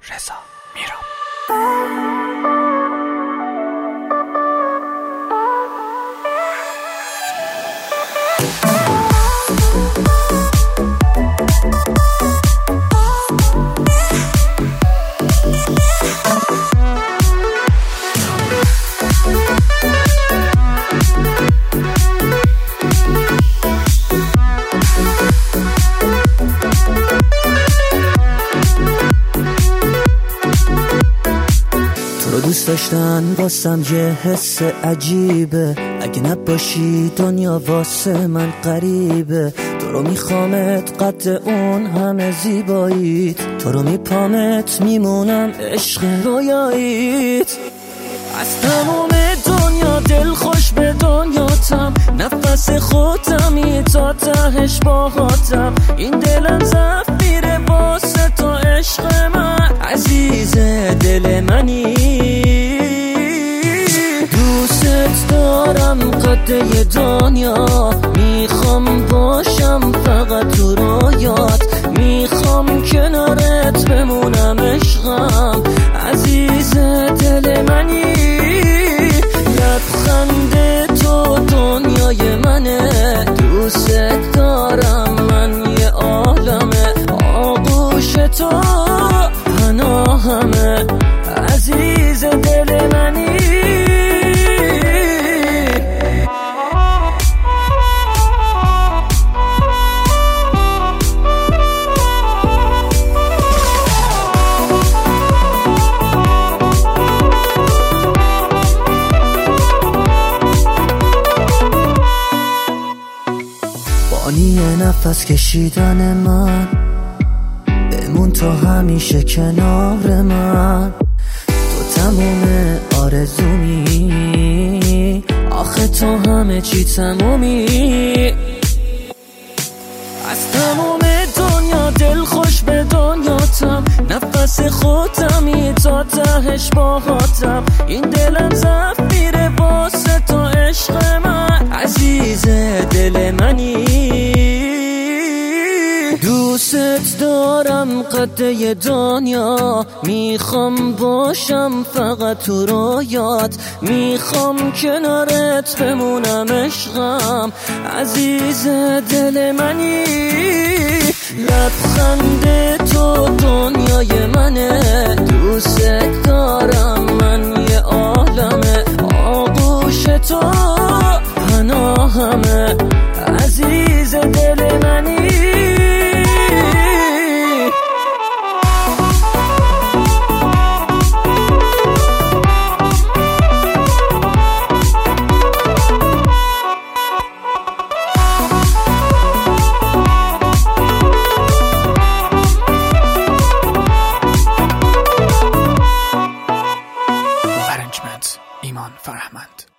رضا میرم. دوست داشتن واسم یه حس عجیبه، اگه نباشی دنیا واسه من غریبه. تو رو میخوامت قد اون همه زیباییت، تو رو میپامت میمونم عشق رویاییت. از تمام دنیا دل خوش به دنیاتم، نفس خودمی تا تهش باهاتم. این دلم زفیره واسه تو عشق من، عزیز دل منی. دوست دارم قده دنیا، میخوام باشم فقط تو رویات. میخوام کنارت بمونم عشقم، عزیز دل منی. لبخند تو دنیای منه، دوست دارم من یه عالمه. آغوش تو پناهمه، عزیز دل منی. بانی نفس کشیدن من، بمون تو همیشه کنار من. تو تموم آرزومی، آخه تو همه چی تمومی. از تمام دنیا دل خوش به دنیاتم، نفس خودمی تا تهش باهاتم. این دلم زفیره واسه تو عشق من، عزیز دل منی. دوست دارم قده دنیا، میخوام باشم فقط تو رویات. میخوام کنارت بمونم عشقم، عزیز دل منی. لبخند تو دنیای منه، دوست دارم من یه عالمه. آغوش تو پناهمه، عزیز دل منی. Arrangement ایمان فرهمند.